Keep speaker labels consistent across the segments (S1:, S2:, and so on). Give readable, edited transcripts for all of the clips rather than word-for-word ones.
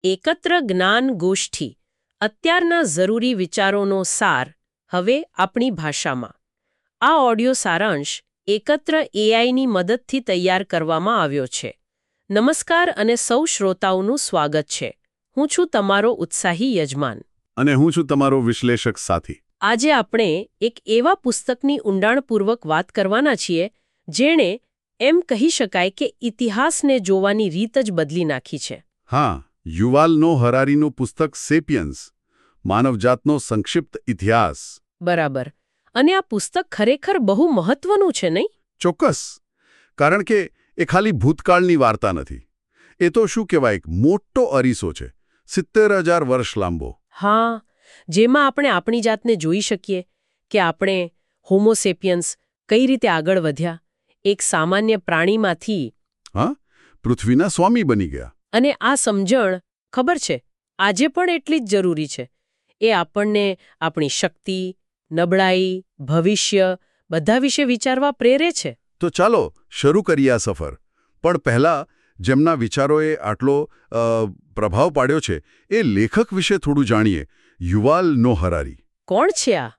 S1: એકત્ર જ્ઞાન ગોષ્ઠી અત્યારના જરૂરી વિચારોનો સાર હવે આપણી ભાષામાં. આ ઓડિયો સારાંશ એકત્ર એઆઈની મદદથી તૈયાર કરવામાં આવ્યો છે. નમસ્કાર અને સૌ શ્રોતાઓનું સ્વાગત છે. હું છું તમારો ઉત્સાહી યજમાન.
S2: અને હું છું તમારો વિશ્લેષક સાથી.
S1: આજે આપણે એક એવા પુસ્તકની ઊંડાણપૂર્વક વાત કરવાના છીએ જેણે એમ કહી શકાય કે ઇતિહાસને જોવાની રીત જ બદલી નાખી છે.
S2: હા, યુવાલ નોહ હરારીનું પુસ્તક સેપિયન્સ, માનવજાતનો સંક્ષિપ્ત ઇતિહાસ.
S1: બરાબર. અને આ પુસ્તક ખરેખર બહુ મહત્વનું છે, નહીં?
S2: ચોક્કસ. કારણ કે એ ખાલી ભૂતકાળની વાર્તા નથી. એ તો શું કહેવાય, એક મોટો અરીસો છે, 70,000 વર્ષ લાંબો.
S1: હા, જેમાં આપણે આપણી જાતને જોઈ શકીએ કે આપણે હોમોસેપિયન્સ કઈ રીતે આગળ વધ્યા, એક સામાન્ય પ્રાણીમાંથી
S2: પૃથ્વીના સ્વામી બની ગયા.
S1: અને આ સમજણ, ખબર છે, આજે પણ એટલી જ જરૂરી છે. એ આપણને આપણી શક્તિ, નબળાઈ, ભવિષ્ય બધા વિશે વિચારવા પ્રેરે છે.
S2: તો ચાલો શરૂ કરીએ આ સફર. પણ પહેલા, જેમના વિચારોએ આટલો પ્રભાવ પાડ્યો છે એ લેખક વિશે થોડું જાણીએ. Yuval Noah હરારી.
S1: કોણ છે આ?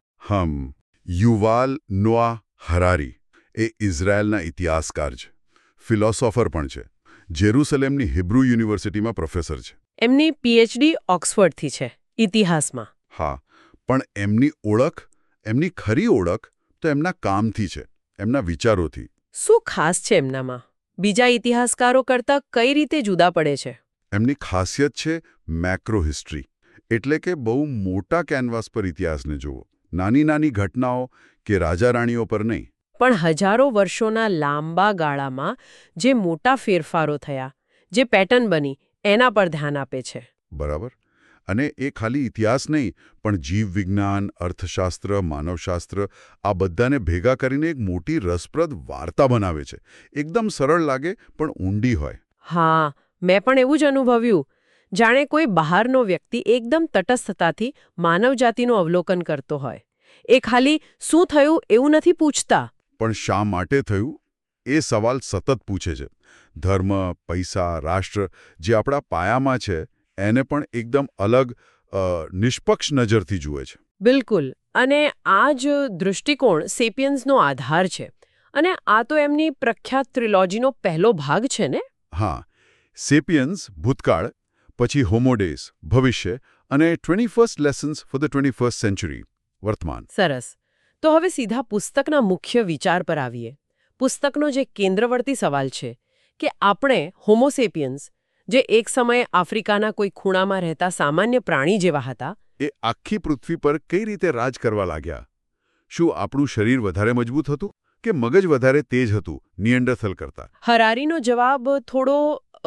S2: યુવાલ નોહ હરારી એ ઇઝરાયેલના ઇતિહાસકાર છે, ફિલોસોફર પણ છે. જેરુસલેમની હિબ્રુ યુનિવર્સિટીમાં પ્રોફેસર છે.
S1: એમની પીએચડી ઓક્સફર્ડથી છે, ઇતિહાસમાં.
S2: હા, પણ એમની ઓળખ, એમની ખરી ઓળખ તો એમના કામથી છે, એમના વિચારોથી.
S1: શું ખાસ છે એમનામાં? બીજા ઇતિહાસકારો કરતાં કઈ રીતે જુદા પડે છે?
S2: એમની ખાસિયત છે મેક્રો હિસ્ટ્રી, એટલે કે બહુ મોટા કેનવાસ પર ઇતિહાસને જુઓ. નાની નાની ઘટનાઓ કે રાજા રાણીઓ પર નહીં.
S1: પણ હજારો વર્ષોના લાંબા ગાળામાં જે મોટા ફેરફારો થયા, જે પેટર્ન બની, એના પર ધ્યાન આપે છે.
S2: બરાબર. અને એ ખાલી ઇતિહાસ નહીં, પણ જીવવિજ્ઞાન, અર્થશાસ્ત્ર, માનવશાસ્ત્ર આ બધાને ભેગા કરીને એક મોટી રસપ્રદ વાર્તા બનાવે છે. એકદમ સરળ લાગે પણ ઊંડી હોય.
S1: હા, મેં પણ એવું જ અનુભવ્યું. જાણે કોઈ બહારનો વ્યક્તિ એકદમ તટસ્થતાથી માનવજાતિનું અવલોકન કરતો હોય. એ ખાલી શું થયું એવું નથી પૂછતા,
S2: પણ શા માટે થયું એ સવાલ સતત પૂછે છે. ધર્મ, પૈસા, રાષ્ટ્ર જે આપણા પાયામાં છે એને પણ એકદમ અલગ, નિષ્પક્ષ નજરથી જુએ છે.
S1: બિલકુલ. અને આ જ દૃષ્ટિકોણ સેપિયન્સનો આધાર છે. અને આ તો એમની પ્રખ્યાત ટ્રિલોજીનો પહેલો ભાગ છે ને?
S2: હા, સેપિયન્સ ભૂતકાળ, પછી હોમોડેસ ભવિષ્ય, અને 21st lessons for the 21st century વર્તમાન.
S1: સરસ. તો હવે સીધા પુસ્તકના મુખ્ય વિચાર પર આવીએ. પુસ્તકનો જે કેન્દ્રવર્તી સવાલ છે કે આપણે હોમોસેપિયન્સ, જે એક સમયે આફ્રિકાના કોઈ ખૂણામાં રહેતા સામાન્ય પ્રાણી જેવા હતા,
S2: એ આખી પૃથ્વી પર કઈ રીતે રાજ કરવા લાગ્યા? શું આપણું શરીર વધારે મજબૂત હતું કે મગજ વધારે તેજ હતું નિએન્ડરથલ કરતા?
S1: હરારીનો જવાબ થોડો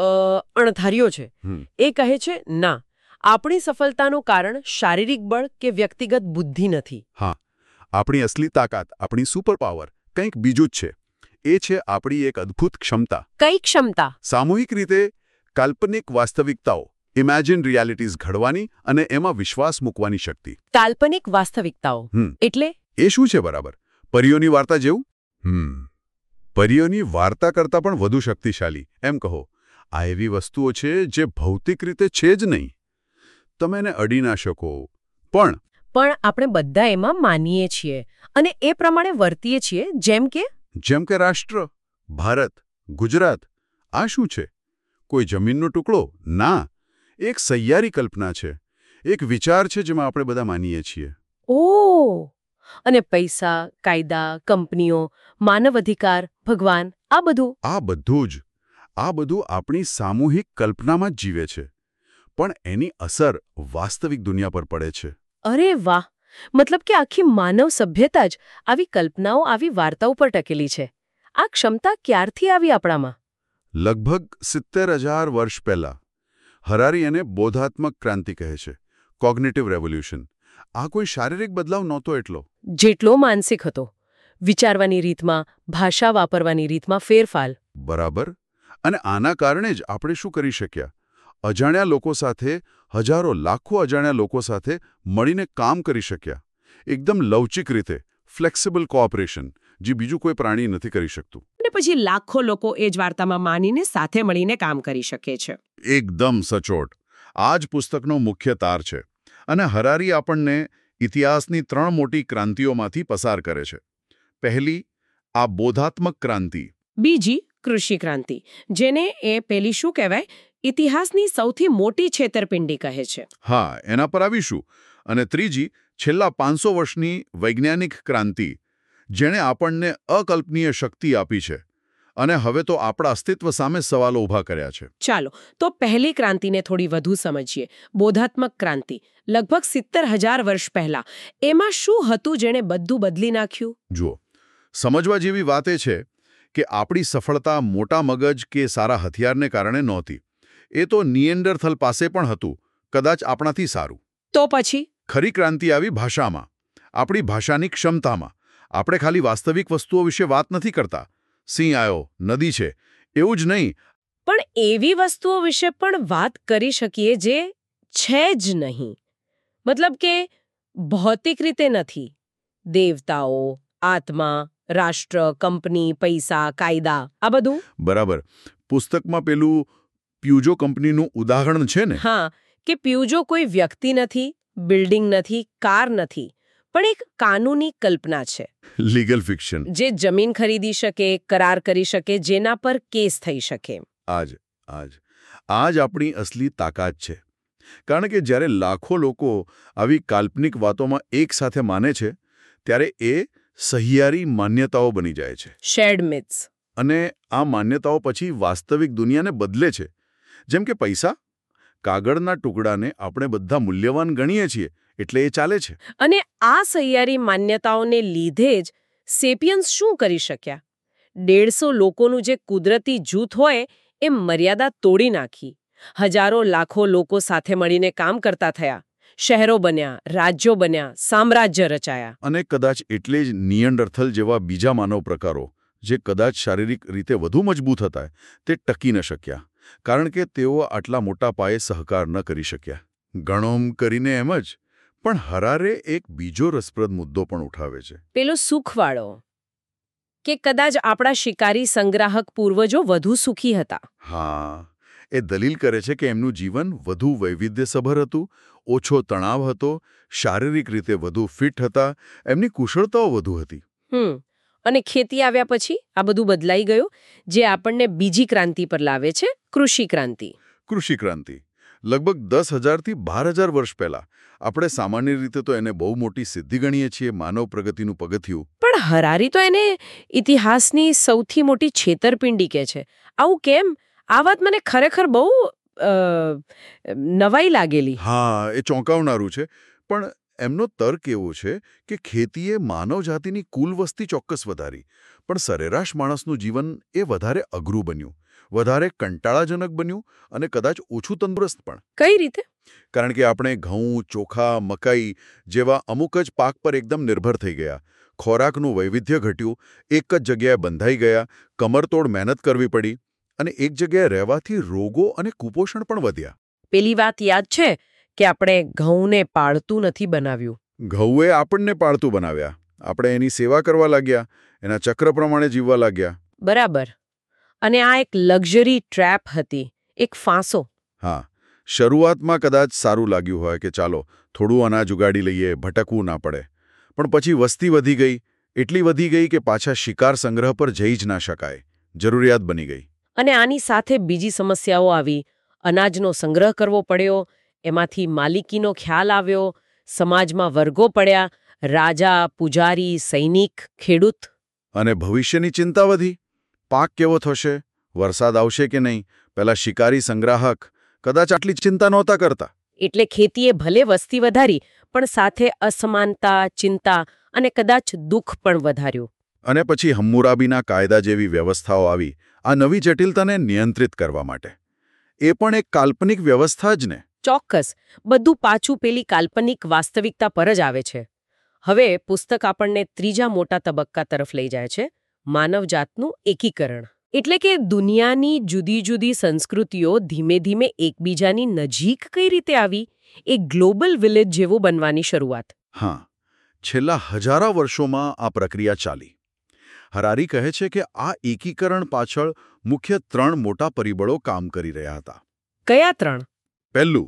S1: અણધાર્યો છે. એ કહે છે, ના, આપણી સફળતાનું કારણ શારીરિક બળ કે વ્યક્તિગત બુદ્ધિ નથી.
S2: હા, આપણી અસલી તાકાત, આપણી સુપર પાવર કંઈક બીજું જ છે. એ છે આપણી એક અદ્ભુત ક્ષમતા.
S1: કઈ ક્ષમતા?
S2: સામૂહિક રીતે કાલ્પનિક વાસ્તવિકતાઓ, ઇમેજિન રિયાલિટીઝ ઘડવાની અને એમાં વિશ્વાસ મૂકવાની શક્તિ.
S1: કાલ્પનિક વાસ્તવિકતાઓ એટલે?
S2: એ શું છે? બરાબર, પરીઓની વાર્તા જેવું? પરીઓની વાર્તા કરતાં પણ વધુ શક્તિશાળી, એમ કહો. આ એવી વસ્તુઓ છે જે ભૌતિક રીતે છે જ નહીં, તમે એને અડી ના શકો, પણ
S1: આપણે બધા એમાં માનીએ છીએ અને એ પ્રમાણે વર્તીએ છીએ. જેમ કે
S2: રાષ્ટ્ર, ભારત, ગુજરાત. આ શું છે? કોઈ જમીનનો ટુકડો? ના, એક સહિયારી કલ્પના છે, એક વિચાર છે જેમાં આપણે બધા માનીએ છીએ.
S1: ઓહ! અને પૈસા, કાયદા, કંપનીઓ, માનવ અધિકાર, ભગવાન, આ બધું આપણી સામૂહિક કલ્પનામાં જ જીવે છે, પણ એની અસર વાસ્તવિક દુનિયા પર પડે છે. અરે વાહ! મતલબ કે આખી માનવ સભ્યતા જ આવી કલ્પનાઓ, આવી વાર્તાઓ પર ટકેલી છે. આ ક્ષમતા ક્યારથી આવી આપણામાં?
S2: લગભગ 70,000 વર્ષ પહેલા. હરારી એને બોધાત્મક ક્રાંતિ કહે છે, કોગ્નિટિવ રેવોલ્યુશન. આ કોઈ શારીરિક બદલાવ નહોતો એટલો,
S1: જેટલો માનસિક હતો. વિચારવાની રીતમાં, ભાષા વાપરવાની રીતમાં ફેરફાર.
S2: બરાબર. અને આના કારણે જ આપણે શું કરી શક્યા? અજાણ્યા લોકો સાથે, હજારો લાખો અજાણ્યા લોકો સાથે મળીને કામ કરી શક્યા. એકદમ લવચિક રીતે, ફ્લેક્સિબલ કોઓપરેશન, જે બીજું કોઈ પ્રાણી નથી કરી શકતું.
S1: અને પછી લાખો લોકો એ જ વાર્તામાં માનીને સાથે મળીને કામ કરી શકે છે.
S2: એકદમ સચોટ. આ જ પુસ્તકનો મુખ્ય તાર છે અને હરારી આપણને ઇતિહાસની 3 મોટી ક્રાંતિઓમાંથી પસાર કરે છે. પહેલી, આ બોધાત્મક ક્રાંતિ.
S3: બીજી કૃષિ ક્રાંતિ, જેને એ પેલી શું કહેવાય, ઇતિહાસની સૌથી મોટી છેતરપિંડી કહે છે.
S2: હા, એના પર આવીશું. અને ત્રીજી, છેલ્લા 500 વર્ષની વૈજ્ઞાનિક ક્રાંતિ, જેણે આપણને અકલ્પનીય શક્તિ આપી છે અને હવે તો આપણા અસ્તિત્વ સામે સવાલો ઊભા કર્યા છે.
S3: ચાલો તો પહેલી ક્રાંતિને થોડી વધુ સમજીએ. બોધાત્મક ક્રાંતિ, લગભગ 70,000 વર્ષ પહેલા. એમાં શું હતું જેણે બધું બદલી નાખ્યું?
S2: જુઓ, સમજવા જેવી વાત એ છે કે આપણી સફળતા મોટા મગજ કે સારા હથિયારને કારણે નહોતી. એ તો નિએન્ડરથલ પાસે પણ હતું, કદાચ આપણાથી સારું.
S3: તો પછી
S2: ખરી ક્રાંતિ આવી ભાષામાં, આપણી ભાષાની ક્ષમતામાં. આપણે ખાલી વાસ્તવિક વસ્તુઓ વિશે વાત નથી કરતા. સિંહ આવ્યો, નદી છે, એવું જ નહીં.
S3: પણ એવી વસ્તુઓ વિશે પણ વાત કરી શકીએ જે છે જ નહીં. મતલબ કે ભૌતિક રીતે નથી. દેવતાઓ, આત્મા, રાષ્ટ્ર, કંપની, પૈસા, કાયદા, આ બધું.
S2: બરાબર. પુસ્તકમાં પેલું પ્યુજો કંપનીનું ઉદાહરણ છે ને?
S3: હા, કે પ્યુજો કોઈ વ્યક્તિ નથી, બિલ્ડિંગ નથી, કાર નથી, પણ એક કાનૂની કલ્પના છે.
S2: Legal fiction.
S3: જે જમીન ખરીદી શકે, કરાર કરી શકે, જેના પર કેસ થઈ શકે.
S2: આજ આપણી અસલી તાકાત છે. કારણ કે જ્યારે લાખો લોકો આવી કાલ્પનિક વાતોમાં એક સાથે માને છે, ત્યારે એ સહિયારી માન્યતાઓ બની જાય છે.
S3: Shared myths.
S2: અને આ માન્યતાઓ પછી વાસ્તવિક દુનિયાને બદલે છે. જેમ કે પૈસા, કાગળના ટુકડાને આપણે બધા મૂલ્યવાન ગણીએ છીએ, એટલે એ ચાલે છે.
S3: અને આ સહિયારી માન્યતાઓને લીધે જ સેપિયન્સ શું કરી શક્યા? 150 લોકોનું જે કુદરતી જૂથ હોય એ મર્યાદા તોડી નાખી. હજારો લાખો લોકો સાથે મળીને કામ કરતા થયા. શહેરો બન્યા, રાજ્યો બન્યા, સામ્રાજ્ય રચાયા.
S2: અને કદાચ એટલે જ નિએન્ડરથલ જેવા બીજા માનવ પ્રકારો, જે કદાચ શારીરિક રીતે વધુ મજબૂત હતા, તે ટકી ન શક્યા. કારણ કે તેઓ આટલા મોટા પાયે સહકાર ન કરી શક્યા. ગણોમ કરીને એમ જ. પણ હરારે એક બીજો રસપ્રદ મુદ્દો પણ ઉઠાવે છે.
S3: પેલો સુખવાળો, કે કદાચ આપણા શિકારી સંગ્રાહક પૂર્વજો વધુ સુખી હતા.
S2: હા, એ દલીલ કરે છે કે એમનું જીવન વધુ વૈવિધ્યસભર હતું, ઓછો તણાવ હતો, શારીરિક રીતે વધુ ફિટ હતા, એમની કુશળતાઓ વધુ હતી.
S3: અને ખેતી આવ્યા પછી આ બધું બદલાઈ ગયું, જે આપણને બીજી ક્રાંતિ પર લાવે છે, કૃષિ ક્રાંતિ.
S2: કૃષિ ક્રાંતિ લગભગ 10,000થી 12,000 વર્ષ પહેલા. આપણે સામાન્ય રીતે તો એને બહુ મોટી સિદ્ધિ ગણીએ છીએ, માનવ પ્રગતિનું પગથિયું.
S3: પણ હરારી તો એને ઇતિહાસની સૌથી મોટી છેતરપિંડી કહે છે. આવું કેમ? આ વાત મને ખરેખર બહુ નવાઈ લાગેલી.
S2: હા, એ ચોંકાવનારું છે. પણ એમનો તર્ક એવો છે કે ખેતીએ માનવજાતિની કુલ વસ્તી ચોક્કસ વધારી, પણ સરેરાશ માણસનું જીવન એ વધારે અઘરું બન્યું, વધારે કંટાળાજનક બન્યું અને કદાચ ઓછું તંદુરસ્ત પણ.
S3: કઈ રીતે?
S2: કારણ કે આપણે ઘઉં, ચોખા, મકાઈ જેવા અમુક જ પાક પર એકદમ નિર્ભર થઈ ગયા. ખોરાકનું વૈવિધ્ય ઘટ્યું, એક જ જગ્યાએ બંધાઈ ગયા, કમરતોડ મહેનત કરવી પડી અને એક જગ્યાએ રહેવાથી રોગો અને કુપોષણ પણ વધ્યા.
S3: પેલી વાત યાદ છે કે આપણે ઘઉંને પાળતું નથી બનાવ્યું.
S2: ઘઉએ આપણને પાળતું બનાવ્યા. આપણે એની સેવા કરવા લાગ્યા, એના ચક્ર પ્રમાણે જીવવા લાગ્યા.
S3: બરાબર. અને આ એક લક્ઝરી ટ્રેપ હતી, એક ફાંસો.
S2: હા, શરૂઆતમાં કદાચ સારું લાગ્યું હોય કે ચાલો થોડું અનાજ ઉગાડી લઈએ, ભટકવું ના પડે. પણ પછી વસ્તી વધી ગઈ, એટલી વધી ગઈ કે પાછા શિકાર સંગ્રહ પર જઈ જ ના શકાય. જરૂરિયાત બની ગઈ.
S3: અને આની સાથે બીજી સમસ્યાઓ આવી. અનાજનો સંગ્રહ કરવો પડ્યો, એમાંથી માલિકીનો ખ્યાલ આવ્યો, સમાજમાં વર્ગો પડ્યા, રાજા, પૂજારી, સૈનિક, ખેડૂત.
S2: અને ભવિષ્યની ચિંતા વધી. પાક કેવો થશે, વરસાદ આવશે કે નહીં, પેલા શિકારી સંગ્રાહક કદાચ આટલી ચિંતા નહોતા કરતા.
S3: એટલે ખેતીએ ભલે વસ્તી વધારી, પણ સાથે અસમાનતા, ચિંતા અને કદાચ દુઃખ પણ વધાર્યું.
S2: અને પછી હમ્મુરાબીના કાયદા જેવી વ્યવસ્થાઓ આવી, આ નવી જટિલતાને નિયંત્રિત કરવા માટે. એ પણ એક કાલ્પનિક વ્યવસ્થા જ ને?
S3: ચોક્કસ. બધું પાછું પેલી કાલ્પનિક વાસ્તવિકતા પર જ આવે છે. હવે પુસ્તક આપણને ત્રીજા મોટા તબક્કા તરફ લઈ જાય છે, માનવજાતનું એકીકરણ. એટલે કે દુનિયાની જુદી જુદી સંસ્કૃતિઓ ધીમે ધીમે એકબીજાની નજીક કઈ રીતે આવી, એક ગ્લોબલ વિલેજ જેવું બનવાની શરૂઆત.
S2: હા, છેલ્લા હજારો વર્ષોમાં આ પ્રક્રિયા ચાલી. હરારી કહે છે કે આ એકીકરણ પાછળ મુખ્ય 3 મોટા પરિબળો કામ કરી રહ્યા હતા.
S3: કયા 3?
S2: પહેલું,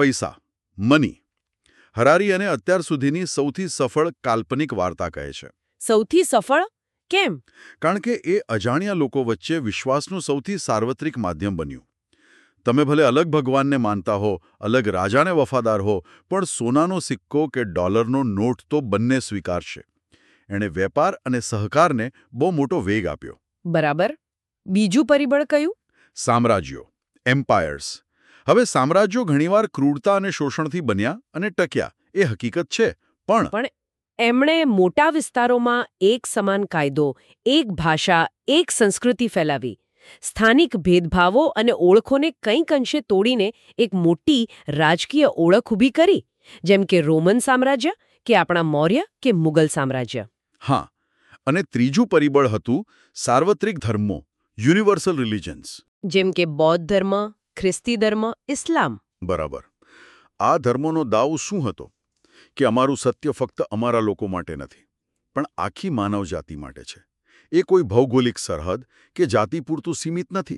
S2: પૈસા, મની. હરારી અને અત્યાર સુધીની સૌથી સફળ કાલ્પનિક વાર્તા કહે છે.
S3: સૌથી સફળ કેમ?
S2: કારણ કે એ અજાણ્યા લોકો વચ્ચે વિશ્વાસનું સૌથી સાર્વત્રિક માધ્યમ બન્યું. તમે ભલે અલગ ભગવાનને માનતા હો, અલગ રાજાને વફાદાર હો, પણ સોનાનો સિક્કો કે ડોલરનો નોટ તો બંને સ્વીકારશે. એણે વેપાર અને સહકારને બહુ મોટો વેગ આપ્યો.
S3: બરાબર. બીજું પરિબળ કયું?
S2: સામ્રાજ્યો, એમ્પાયર્સ. હવે સામ્રાજ્યો ઘણીવાર ક્રૂરતા અને શોષણથી બન્યા અને ટક્યા, એ હકીકત છે, પણ
S3: એમણે મોટા વિસ્તારોમાં એક સમાન કાયદો, એક ભાષા, એક સંસ્કૃતિ ફેલાવી. સ્થાનિક ભેદભાવો અને ઓળખોને કંઈક અંશે તોડીને એક મોટી રાજકીય ઓળખ ઊભી કરી, જેમ કે રોમન સામ્રાજ્ય કે આપણા મૌર્ય કે મુગલ સામ્રાજ્ય.
S2: હા, અને ત્રીજું પરિબળ હતું સાર્વત્રિક ધર્મો, યુનિવર્સલ રિલિજન્સ.
S3: જેમ કે બૌદ્ધ ધર્મ, ખ્રિસ્તી ધર્મ, ઇસ્લામ.
S2: બરાબર. આ ધર્મોનો દાવ શું હતો? કે અમારું સત્ય ફક્ત અમારા લોકો માટે નથી, પણ આખી માનવજાતિ માટે છે. એ કોઈ ભૌગોલિક સરહદ કે જાતિ પૂરતું સીમિત નથી.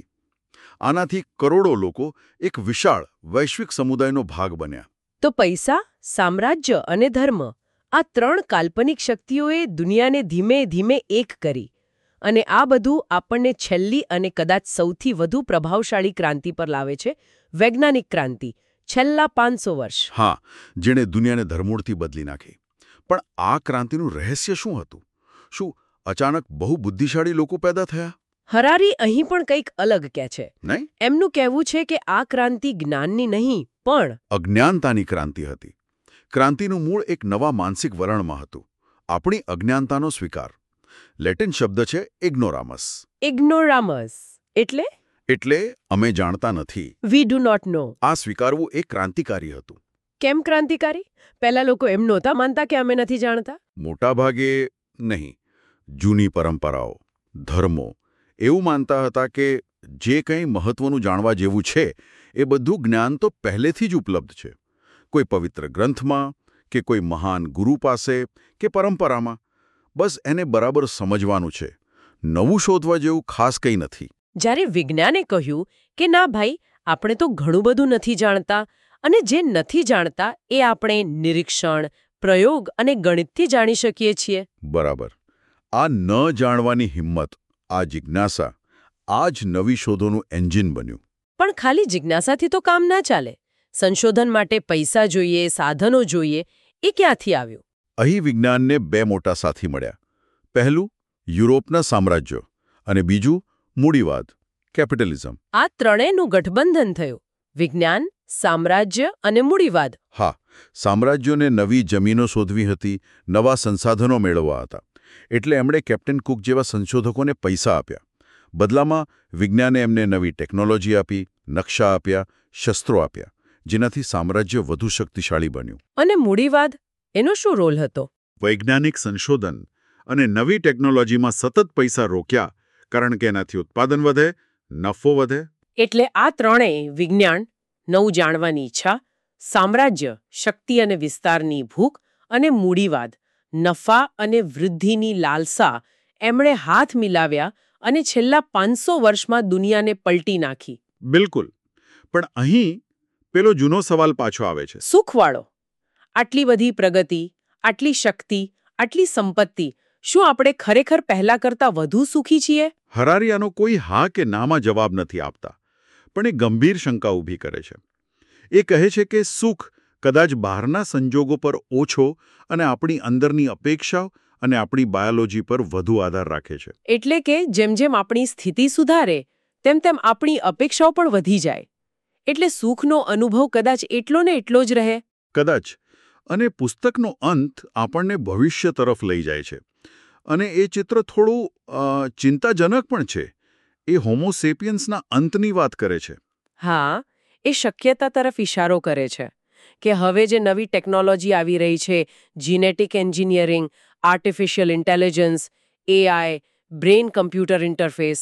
S2: આનાથી કરોડો લોકો એક વિશાળ વૈશ્વિક સમુદાયનો ભાગ બન્યા.
S3: તો પૈસા, સામ્રાજ્ય અને ધર્મ, આ ત્રણ કાલ્પનિક શક્તિઓએ દુનિયાને ધીમે ધીમે એક કરી. અને આ બધું આપણને છેલ્લી અને કદાચ સૌથી વધુ પ્રભાવશાળી ક્રાંતિ પર લાવે છે, વૈજ્ઞાનિક ક્રાંતિ, છેલ્લા 500 વર્ષ.
S2: હા, જેણે દુનિયાને ધરમૂળથી બદલી નાખી. પણ આ ક્રાંતિનું રહસ્ય શું હતું? શું અચાનક બહુ બુદ્ધિશાળી લોકો પેદા થયા?
S3: હરારી અહીં પણ કંઈક અલગ કહે છે.
S2: નહીં?
S3: એમનું કહેવું છે કે આ ક્રાંતિ જ્ઞાનની નહીં, પણ
S2: અજ્ઞાનતાની ક્રાંતિ હતી. ક્રાંતિનું મૂળ એક નવા માનસિક વલણમાં હતું, આપણી અજ્ઞાનતાનો સ્વીકાર. લેટિન શબ્દ છે ઇગ્નોરામસ.
S3: ઇગ્નોરામસ એટલે
S2: એટલે અમે જાણતા નથી.
S3: We do not know.
S2: આ સ્વીકારવું એ ક્રાંતિકારી હતું.
S3: કેમ ક્રાંતિકારી? પહેલા લોકો એમ નહોતા માનતા કે અમે નથી જાણતા?
S2: મોટાભાગે નહીં. જૂની પરંપરાઓ, ધર્મો એવું માનતા હતા કે જે કંઈ મહત્વનું જાણવા જેવું છે એ બધું જ્ઞાન તો પહેલેથી જ ઉપલબ્ધ છે. કોઈ પવિત્ર ગ્રંથમાં કે કોઈ મહાન ગુરુ પાસે કે પરંપરામાં. બસ એને બરાબર સમજવાનું છે. નવું શોધવા જેવું ખાસ કંઈ નથી.
S3: જ્યારે વિજ્ઞાને કહ્યું કે ના ભાઈ, આપણે તો ઘણું બધું નથી જાણતા, અને જે નથી જાણતા એ આપણે નિરીક્ષણ, પ્રયોગ અને ગણિતથી જાણી શકીએ છીએ.
S2: બરાબર. આ ન જાણવાની હિંમત, આ જિજ્ઞાસા, આ જ નવી શોધોનું એન્જિન બન્યું.
S3: પણ ખાલી જિજ્ઞાસાથી તો કામ ના ચાલે. સંશોધન માટે પૈસા જોઈએ, સાધનો જોઈએ. એ ક્યાંથી આવ્યું?
S2: અહીં વિજ્ઞાનને બે મોટા સાથી મળ્યા. પહેલું યુરોપના સામ્રાજ્યો અને બીજું મૂડીવાદ, કેપિટલિઝમ.
S3: આ ત્રણેયનું ગઠબંધન થયું. વિજ્ઞાન, સામ્રાજ્ય અને મૂડીવાદ.
S2: હા, સામ્રાજ્યોને નવી જમીનો શોધવી હતી, નવા સંસાધનો મેળવવા હતા. એટલે એમણે કેપ્ટન કુક જેવા સંશોધકોને પૈસા આપ્યા. બદલામાં વિજ્ઞાને એમને નવી ટેકનોલોજી આપી, નકશા આપ્યા, શસ્ત્રો આપ્યા, જેનાથી સામ્રાજ્ય વધુ શક્તિશાળી બન્યું.
S3: અને મૂડીવાદ, એનો શું રોલ હતો?
S2: વૈજ્ઞાનિક સંશોધન અને નવી ટેકનોલોજીમાં સતત પૈસા રોક્યા, કારણ કે એનાથી ઉત્પાદન વધે, નફો વધે.
S3: એટલે આ ત્રણેય, વિજ્ઞાન, નવું જાણવાની ઈચ્છા, સામ્રાજ્ય, શક્તિ અને વિસ્તારની ભૂખ, અને મૂડીવાદ, નફા અને વૃદ્ધિની લાલસા, એમણે હાથ મિલાવ્યા અને છેલ્લા 500 વર્ષમાં દુનિયાને પલટી નાખી.
S2: બિલકુલ. પણ અહીં પેલો જૂનો સવાલ પાછો આવે છે.
S3: સુખવાળો. આટલી બધી પ્રગતિ, આટલી શક્તિ, આટલી સંપત્તિ, શું આપણે ખરેખર પહેલા કરતાં વધુ સુખી છીએ?
S2: હરારી આનો કોઈ હા કે નામાં જવાબ નથી આપતા, પણ એ ગંભીર શંકા ઊભી કરે છે. એ કહે છે કે સુખ કદાચ બહારના સંજોગો પર ઓછો અને આપણી અંદરની અપેક્ષાઓ અને આપણી બાયોલોજી પર વધુ આધાર રાખે છે.
S3: એટલે કે જેમ જેમ આપણી સ્થિતિ સુધારે, તેમ તેમ આપણી અપેક્ષાઓ પણ વધી જાય. એટલે સુખનો અનુભવ કદાચ એટલો ને એટલો જ રહે.
S2: કદાચ. અને પુસ્તકનો અંત આપણને ભવિષ્ય તરફ લઈ જાય છે. અને એ ચિત્ર થોડું ચિંતાજનક પણ છે. એ હોમો સેપિયન્સના અંતની વાત કરે છે.
S3: હા, એ શક્યતા તરફ ઇશારો કરે છે કે હવે જે નવી ટેકનોલોજી આવી રહી છે, genetic engineering, artificial intelligence, AI, brain computer interface,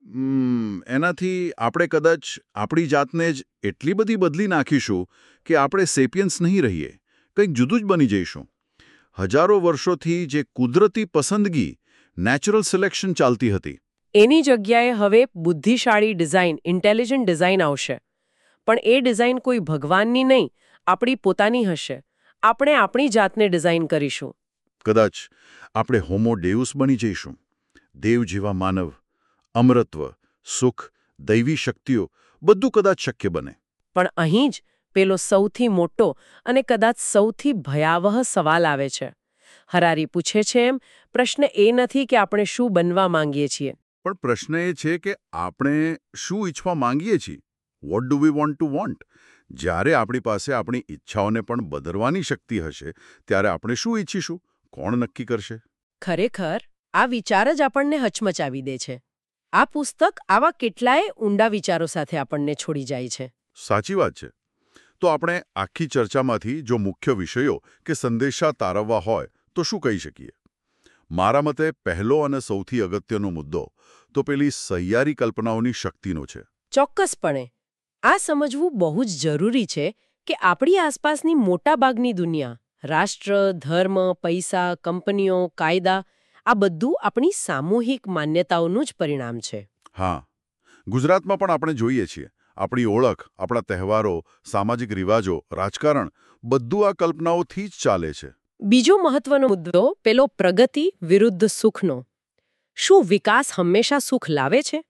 S2: એનાથી આપણે કદાચ આપણી જાતને જ એટલી બધી બદલી નાખીશું કે આપણે સેપિયન્સ નહીં રહીએ, કંઈક જુદું જ બની જઈશું. હજારો વર્ષોથી જે કુદરતી પસંદગી, નેચરલ સિલેક્શન ચાલતી હતી,
S3: એની જગ્યાએ હવે બુદ્ધિશાળી ડિઝાઇન, ઇન્ટેલિજન્ટ ડિઝાઇન આવશે. પણ એ ડિઝાઇન કોઈ ભગવાનની નહીં, આપણી પોતાની હશે. આપણે આપણી જાતને ડિઝાઇન કરીશું.
S2: કદાચ આપણે હોમો ડેઉસ બની જઈશું. દેવ જેવા માનવ, અમરત્વ, સુખ, દૈવી શક્તિઓ બધું કદાચ શક્ય બને.
S3: પણ અહીં જ પેલો સૌથી મોટો અને કદાચ સૌથી ભયાવહ સવાલ આવે છે. હરારી પૂછે છે એમ પ્રશ્ન એ નથી કે આપણે શું બનવા માંગીએ છીએ.
S2: પણ પ્રશ્ન એ છે કે આપણે શું ઈચ્છવા માંગીએ છીએ? What do we want to want? જ્યારે આપણી પાસે આપણી ઈચ્છાઓને પણ બદલવાની શક્તિ હશે ત્યારે આપણે શું ઈચ્છીશું? કોણ નક્કી કરશે?
S3: ખરેખર આ વિચાર જ આપણને હચમચાવી દે છે. આ પુસ્તક આવા કેટલાય ઊંડા વિચારો સાથે આપણને છોડી જાય છે.
S2: સાચી વાત છે. તો આપણે આખી ચર્ચામાંથી જો મુખ્ય વિષયો કે સંદેશા તારવવા હોય તો શું કહી શકીએ? મારા મતે પહેલો અને સૌથી અગત્યનો મુદ્દો તો પેલી સહિયારી કલ્પનાઓની શક્તિનો છે.
S3: ચોક્કસપણે આ સમજવું બહુ જ જરૂરી છે કે આપણી આસપાસની મોટાભાગની દુનિયા, રાષ્ટ્ર, ધર્મ, પૈસા, કંપનીઓ, કાયદા આ બધું આપણી સામૂહિક માન્યતાઓનું જ પરિણામ છે.
S2: હા, ગુજરાતમાં પણ આપણે જોઈએ છીએ. આપણી ઓળખ, આપણા તહેવારો, સામાજિક રિવાજો, રાજકારણ બધું આ કલ્પનાઓથી જ ચાલે છે.
S3: બીજો મહત્વનો મુદ્દો પેલો પ્રગતિ વિરુદ્ધ સુખનો. શું વિકાસ હંમેશા સુખ લાવે છે?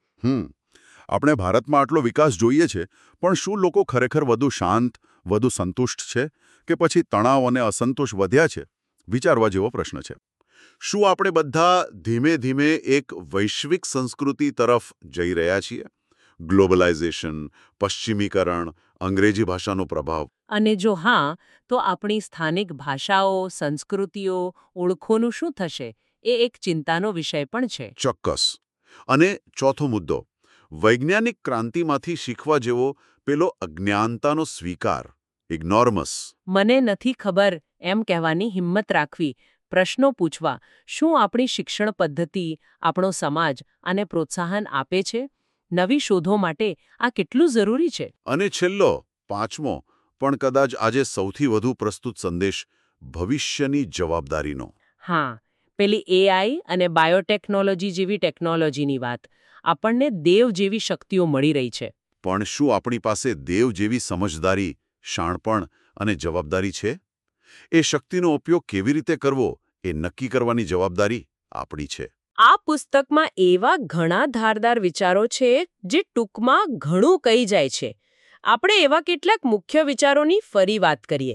S2: આપણે ભારતમાં આટલો વિકાસ જોઈએ છે, પણ શું લોકો ખરેખર વધુ શાંત, વધુ સંતુષ્ટ છે કે પછી તણાવ અને અસંતોષ વધ્યા છે? વિચારવા જેવો પ્રશ્ન છે. શું આપણે બધા ધીમે ધીમે એક વૈશ્વિક સંસ્કૃતિ તરફ જઈ રહ્યા છીએ? ગ્લોબલાઇઝેશન, પશ્ચિમીકરણ, અંગ્રેજી ભાષાનો પ્રભાવ.
S3: અને જો હા, તો આપણી સ્થાનિક ભાષાઓ, સંસ્કૃતિઓ, ઓળખોનું શું થશે? એ એક ચિંતાનો વિષય પણ છે.
S2: ચોક્કસ. અને ચોથો મુદ્દો, વૈજ્ઞાનિક ક્રાંતિમાંથી શીખવા જેવો પેલો અજ્ઞાનતાનો સ્વીકાર, ઇગ્નોરમસ.
S3: મને નથી ખબર એમ કહેવાની હિંમત રાખવી, પ્રશ્નો પૂછવા. શું આપણી શિક્ષણ પદ્ધતિ, આપણો સમાજ આને પ્રોત્સાહન આપે છે? નવી શોધો માટે આ કેટલું જરૂરી છે?
S2: અને છેલ્લો, પાંચમો, પણ કદાચ આજે સૌથી વધુ પ્રસ્તુત સંદેશ, ભવિષ્યની જવાબદારીનો.
S3: હા, પેલી એઆઈ અને બાયોટેકનોલોજી જેવી ટેકનોલોજીની વાત. આપણને દેવ જેવી શક્તિઓ મળી રહી છે.
S2: પણ શું આપણી પાસે દેવ જેવી સમજદારી, શાણપણ અને જવાબદારી છે? એ શક્તિનો ઉપયોગ કેવી રીતે કરવો એ નક્કી કરવાની જવાબદારી આપણી છે.
S3: આ પુસ્તકમાં એવા ઘણા ધારદાર વિચારો છે જે ટૂંકમાં ઘણું કહી જાય છે. આપણે એવા કેટલાક મુખ્ય વિચારોની ફરી વાત કરીએ.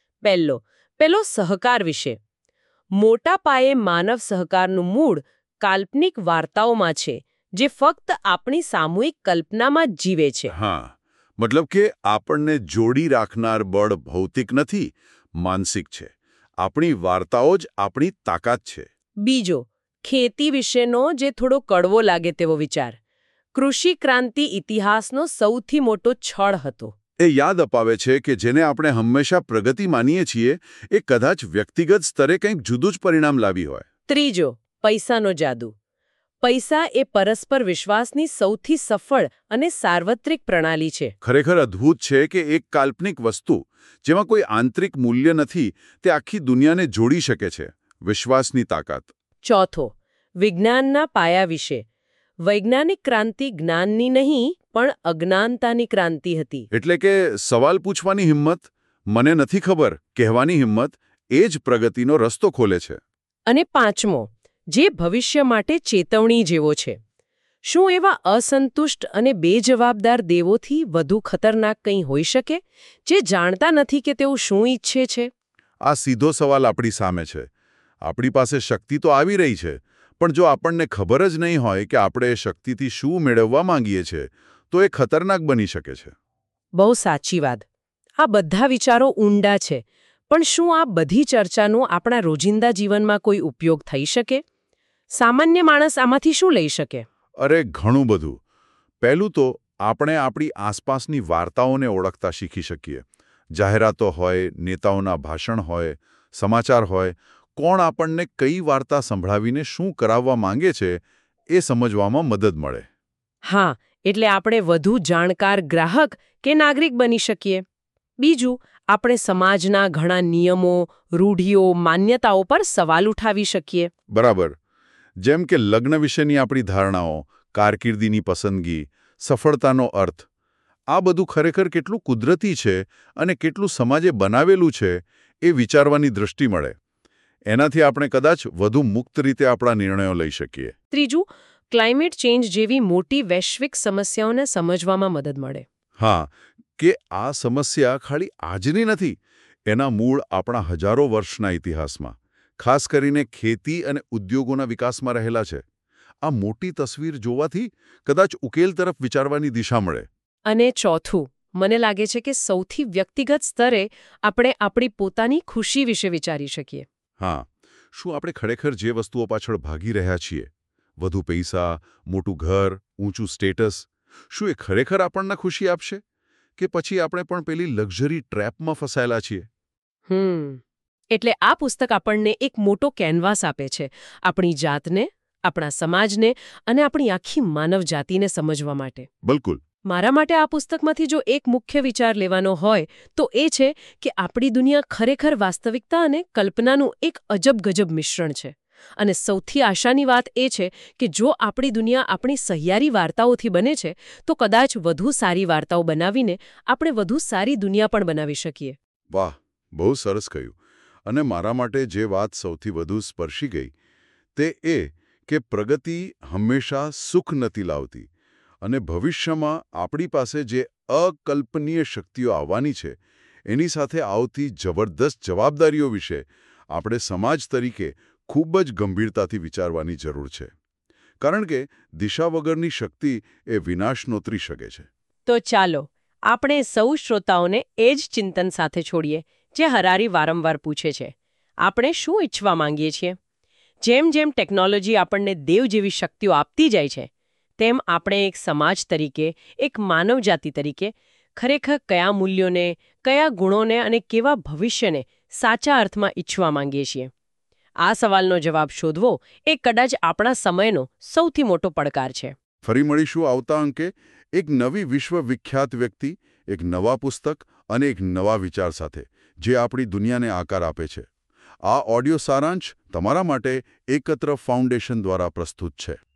S3: પેલો સહકાર વિશે. મોટા પાયે માનવ સહકારનું મૂળ કાલ્પનિક વાર્તાઓમાં છે, જે ફક્ત આપણી સામૂહિક કલ્પનામાં જ જીવે છે.
S2: હા, મતલબ કે આપણને જોડી રાખનાર બળ ભૌતિક નથી, માનસિક છે. આપણી વાર્તાઓ જ આપણી તાકાત છે.
S3: બીજો, ખેતી વિશેનો જે થોડો કડવો લાગે તેવો વિચાર. કૃષિ ક્રાંતિ ઇતિહાસનો સૌથી મોટો છળ હતો.
S2: એ યાદ અપાવે છે કે જેને આપણે હંમેશા પ્રગતિ માનીએ છીએ એ કદાચ વ્યક્તિગત સ્તરે કંઈક જુદું જ પરિણામ લાવી હોય.
S3: ત્રીજો, પૈસાનો જાદુ. પૈસા એ પરસ્પર વિશ્વાસની સૌથી સફળ અને સાર્વત્રિક પ્રણાલી છે.
S2: ખરેખર અદ્ભુત છે કે એક કાલ્પનિક વસ્તુ જેમાં કોઈ આંતરિક મૂલ્ય નથી તે આખી દુનિયાને જોડી શકે છે. વિશ્વાસની તાકાત.
S3: ચોથો, વિજ્ઞાનના પાયા વિશે. વૈજ્ઞાનિક ક્રાંતિ જ્ઞાનની નહીં પણ અજ્ઞાનતાની ક્રાંતિ હતી.
S2: એટલે કે સવાલ પૂછવાની હિંમત, મને નથી ખબર કહેવાની હિંમત એ જ પ્રગતિનો રસ્તો ખોલે છે.
S3: અને પાંચમો, જે ભવિષ્ય માટે ચેતવણી જેવો છે. શું એવા અસંતુષ્ટ અને બેજવાબદાર દેવોથી વધુ ખતરનાક કંઈ હોઈ શકે, જે જાણતા નથી કે તેઓ શું ઈચ્છે છે?
S2: આ સીધો સવાલ આપણી સામે છે. આપણી પાસે શક્તિ તો આવી રહી છે, પણ જો આપણને ખબર જ નહીં હોય કે આપણે એ શક્તિથી શું મેળવવા માંગીએ છીએ, તો એ ખતરનાક બની શકે છે.
S3: બહુ સાચી વાત. આ બધા વિચારો ઊંડા છે, પણ શું આ બધી ચર્ચાનો આપણા રોજિંદા જીવનમાં કોઈ ઉપયોગ થઈ શકે? સામાન્ય માણસ આમાંથી શું લઈ શકે?
S2: અરે ઘણું બધું. પહેલું તો આપણે આપણી આસપાસની વાર્તાઓને ઓળખતા શીખી શકીએ. જાહેરાતો હોય, નેતાઓના ભાષણ હોય, સમાચાર હોય, કોણ આપણને કઈ વાર્તા સંભળાવીને શું કરાવવા માંગે છે એ સમજવામાં મદદ મળે.
S3: હા, એટલે આપણે વધુ જાણકાર ગ્રાહક કે નાગરિક બની શકીએ. બીજું, આપણે સમાજના ઘણા નિયમો, રૂઢિઓ, માન્યતાઓ પર સવાલ ઉઠાવી શકીએ.
S2: બરાબર. જેમ કે લગ્ન વિશેની આપણી ધારણાઓ, કારકિર્દીની પસંદગી, સફળતાનો અર્થ. આ બધું ખરેખર કેટલું કુદરતી છે અને કેટલું સમાજે બનાવેલું છે એ વિચારવાની દૃષ્ટિ મળે. એનાથી આપણે કદાચ વધુ મુક્ત રીતે આપણા નિર્ણયો લઈ શકીએ.
S3: ત્રીજું, ક્લાઇમેટ ચેન્જ જેવી મોટી વૈશ્વિક સમસ્યાઓને સમજવામાં મદદ મળે.
S2: હા, કે આ સમસ્યા ખાલી આજની નથી. એના મૂળ આપણા હજારો વર્ષના ઇતિહાસમાં, ખાસ કરીને ખેતી અને ઉદ્યોગોના વિકાસમાં રહેલા છે. આ મોટી તસવીર જોવાથી કદાચ ઉકેલ તરફ વિચારવાની દિશા મળે.
S3: અને ચોથું, મને લાગે છે કે સૌથી વ્યક્તિગત સ્તરે આપણે આપણી પોતાની ખુશી વિશે વિચારી શકીએ.
S2: હા, શું આપણે ખરેખર જે વસ્તુઓ પાછળ ભાગી રહ્યા છીએ, વધુ પૈસા, મોટું ઘર, ઊંચું સ્ટેટસ, શું એ ખરેખર આપણને ખુશી આપશે? કે પછી આપણે પણ પેલી લક્ઝરી ટ્રેપમાં ફસાયેલા છીએ?
S3: એટલે આ પુસ્તક આપણને એક મોટો કેનવાસ આપે છે, આપણી જાતને, આપણા સમાજને અને આપણી આખી માનવ જાતિને સમજવા માટે.
S2: બિલકુલ.
S3: મારા માટે આ પુસ્તકમાંથી જો એક મુખ્ય વિચાર લેવાનો હોય તો એ છે કે આપણી દુનિયા ખરેખર વાસ્તવિકતા અને કલ્પનાનું એક અજબ ગજબ મિશ્રણ છે. અને સૌથી આશાની વાત એ છે કે જો આપણી દુનિયા આપણી સહિયારી વાર્તાઓથી બને છે તો કદાચ વધુ સારી વાર્તાઓ બનાવીને આપણે વધુ સારી દુનિયા પણ બનાવી શકીએ.
S2: વાહ, બહુ સરસ કહ્યું. અને મારા માટે જે વાત સૌથી વધુ સ્પર્શી ગઈ તે એ કે પ્રગતિ હંમેશા સુખ નથી લાવતી. અને ભવિષ્યમાં આપણી પાસે જે અકલ્પનીય શક્તિઓ આવવાની છે એની સાથે આવતી જબરદસ્ત જવાબદારીઓ વિશે આપણે સમાજ તરીકે ખૂબ જ ગંભીરતાથી વિચારવાની જરૂર છે. કારણ કે દિશા વગરની શક્તિ એ વિનાશ નોતરી શકે છે.
S3: તો ચાલો આપણે સૌ શ્રોતાઓને એ જ ચિંતન સાથે છોડીએ જે હરારી વારંવાર પૂછે છે, આપણે શું ઈચ્છવા માંગીએ છીએ? જેમ જેમ ટેકનોલોજી આપણને દેવ જેવી શક્તિઓ આપતી જાય છે તેમ આપણે એક સમાજ તરીકે, એક માનવજાતિ તરીકે ખરેખર કયા મૂલ્યોને, કયા ગુણોને અને કેવા ભવિષ્યને સાચા અર્થમાં ઈચ્છવા માંગીએ છીએ? આ સવાલનો જવાબ શોધવો એ કદાચ આપણા સમયનો સૌથી મોટો પડકાર છે.
S2: ફરી મળીશું આવતા અંકે એક નવી વિશ્વવિખ્યાત વ્યક્તિ, એક નવા પુસ્તક અને એક નવા વિચાર સાથે, જે આપણી દુનિયાને આકાર આપે છે. આ ઓડિયો સારાંશ તમારા માટે એકત્ર ફાઉન્ડેશન દ્વારા પ્રસ્તુત છે.